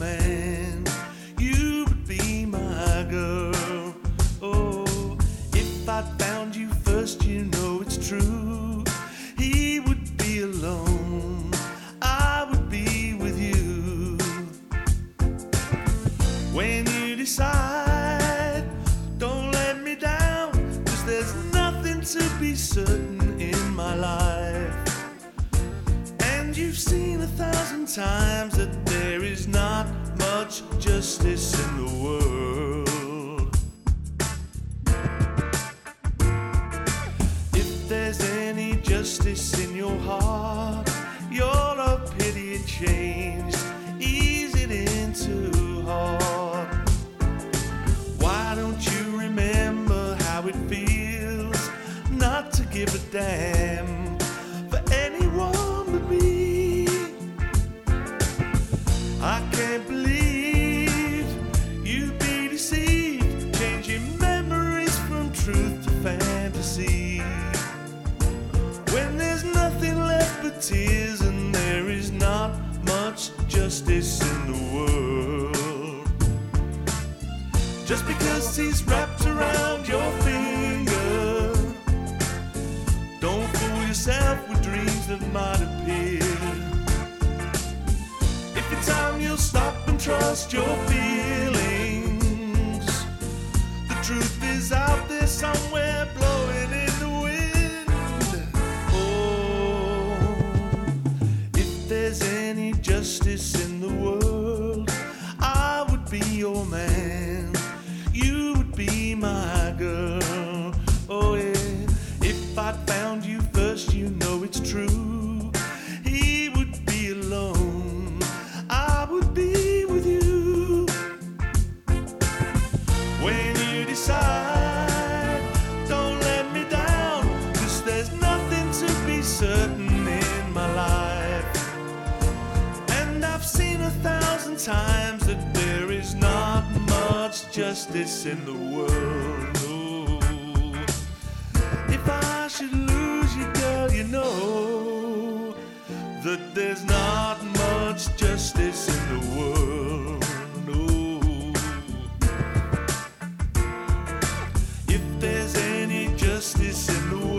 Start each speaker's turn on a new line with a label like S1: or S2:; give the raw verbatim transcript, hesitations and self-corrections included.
S1: man, you would be my girl. Oh, if I found you first, you know it's true. He would be alone, I would be with you. When you decide, don't let me down, 'cause there's nothing to be certain in my life. And you've seen a thousand times that there is not much justice in the world. If there's any justice in your heart, you're a pity it changed, ease it into heart. Why don't you remember how it feels not to give a damn for anyone but me? I can't believe you'd be deceived, changing memories from truth to fantasy. When there's nothing left but tears and there is not much justice in the world. Just because he's wrapped around your finger, don't fool yourself with dreams that might appear. If it's time, you'll stop and trust your feelings. The truth is out there somewhere, blowing in the wind. Oh, if there's any justice in the world, I would be your man, you would be my girl. Oh yeah, if I'd found you first, you know it's true. He would be alone, I would be with you. When you decide, don't let me down, 'cause there's nothing to be certain in my life. And I've seen a thousand times that there is not much justice in the world. Oh, if I should lose you, girl, you know that there's not much justice in the world. No. If there's any justice in the world,